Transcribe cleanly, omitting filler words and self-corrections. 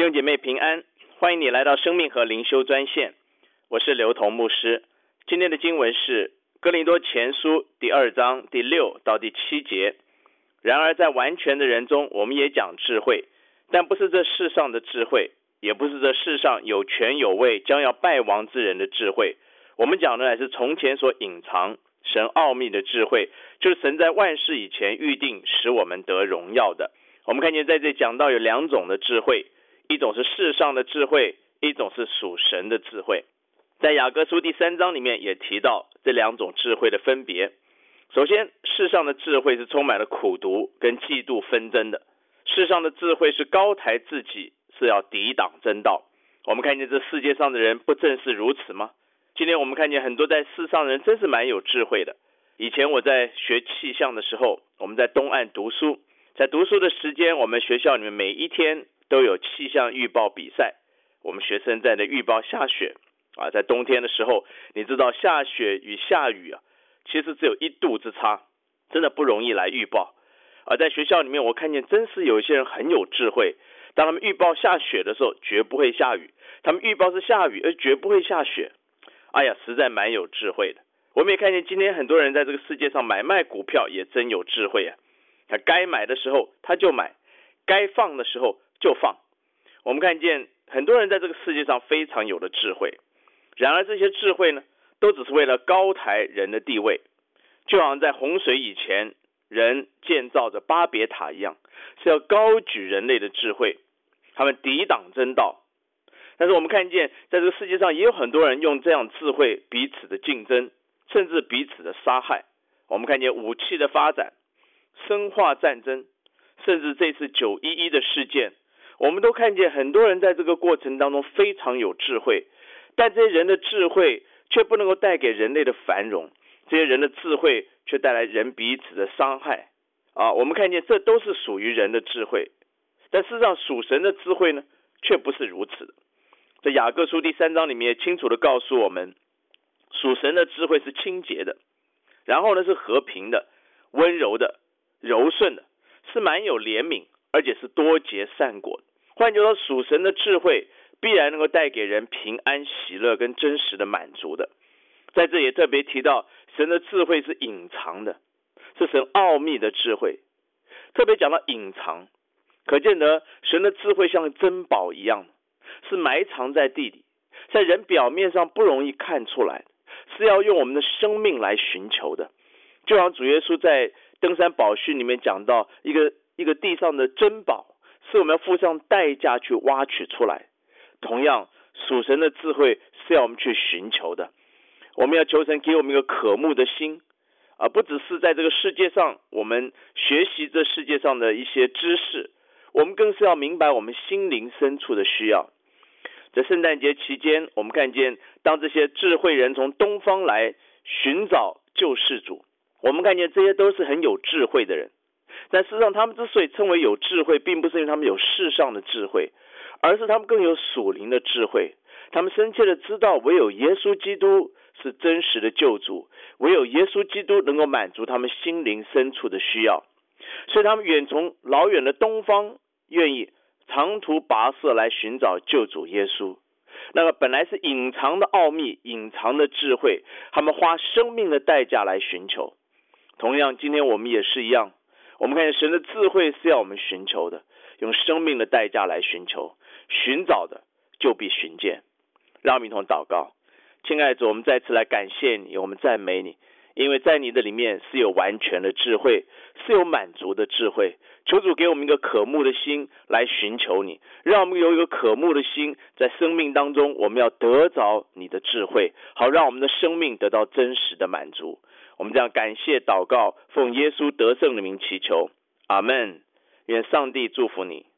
弟兄姐妹平安，欢迎你来到生命和灵修专线，我是刘同牧师。今天的经文是哥林多前书第2章第6到第7节。然而在完全的人中，我们也讲智慧，但不是这世上的智慧，也不是这世上有权有位将要败亡之人的智慧。我们讲的乃是从前所隐藏神奥秘的智慧，就是神在万事以前预定使我们得荣耀的。我们看见在这里讲到有2种的智慧，一种是世上的智慧，一种是属神的智慧。在雅各书第3章里面也提到这2种智慧的分别。首先，世上的智慧是充满了苦毒跟嫉妒纷争的。世上的智慧是高抬自己，是要抵挡真道。我们看见这世界上的人不正是如此吗？今天我们看见很多在世上的人真是蛮有智慧的。以前我在学气象的时候，我们在东岸读书，在读书的时间，我们学校里面每一天都有气象预报比赛。我们学生在那预报下雪在冬天的时候，你知道下雪与下雨其实只有1度之差，真的不容易来预报。而在学校里面，我看见真是有一些人很有智慧，当他们预报下雪的时候，绝不会下雨；他们预报是下雨，而绝不会下雪。实在蛮有智慧的。我们也看见今天很多人在这个世界上买卖股票也真有智慧他该买的时候他就买，该放的时候就放。我们看见很多人在这个世界上非常有的智慧，然而这些智慧呢，都只是为了高抬人的地位，就好像在洪水以前人建造着巴别塔一样，是要高举人类的智慧，他们抵挡真道。但是我们看见在这个世界上也有很多人用这样智慧彼此的竞争，甚至彼此的杀害。我们看见武器的发展，深化战争，甚至这次911的事件，我们都看见很多人在这个过程当中非常有智慧，但这些人的智慧却不能够带给人类的繁荣，这些人的智慧却带来人彼此的伤害我们看见这都是属于人的智慧，但事实上属神的智慧呢，却不是如此的。在雅各书第3章里面也清楚地告诉我们，属神的智慧是清洁的，然后呢是和平的、温柔的、柔顺的，是蛮有怜悯，而且是多结善果的。换句话说，属神的智慧必然能够带给人平安、喜乐跟真实的满足的。在这也特别提到，神的智慧是隐藏的，是神奥秘的智慧。特别讲到隐藏，可见得神的智慧像珍宝一样，是埋藏在地里，在人表面上不容易看出来，是要用我们的生命来寻求的。就像主耶稣在登山宝训里面讲到一个地上的珍宝，是我们要付上代价去挖取出来。同样，属神的智慧是要我们去寻求的。我们要求神给我们一个渴慕的心不只是在这个世界上我们学习这世界上的一些知识，我们更是要明白我们心灵深处的需要。在圣诞节期间，我们看见当这些智慧人从东方来寻找救世主，我们看见这些都是很有智慧的人。但事实上他们之所以称为有智慧，并不是因为他们有世上的智慧，而是他们更有属灵的智慧。他们深切的知道唯有耶稣基督是真实的救主，唯有耶稣基督能够满足他们心灵深处的需要，所以他们远从老远的东方，愿意长途跋涉来寻找救主耶稣。那个本来是隐藏的奥秘、隐藏的智慧，他们花生命的代价来寻求。同样，今天我们也是一样，我们看见神的智慧是要我们寻求的，用生命的代价来寻求，寻找的就必寻见。让我们一同祷告。亲爱的主，我们再次来感谢你，我们赞美你，因为在你的里面是有完全的智慧，是有满足的智慧。求主给我们一个渴慕的心来寻求你，让我们有一个渴慕的心，在生命当中我们要得着你的智慧，好让我们的生命得到真实的满足。我们这样感谢祷告，奉耶稣得胜的名祈求，阿们。愿上帝祝福你。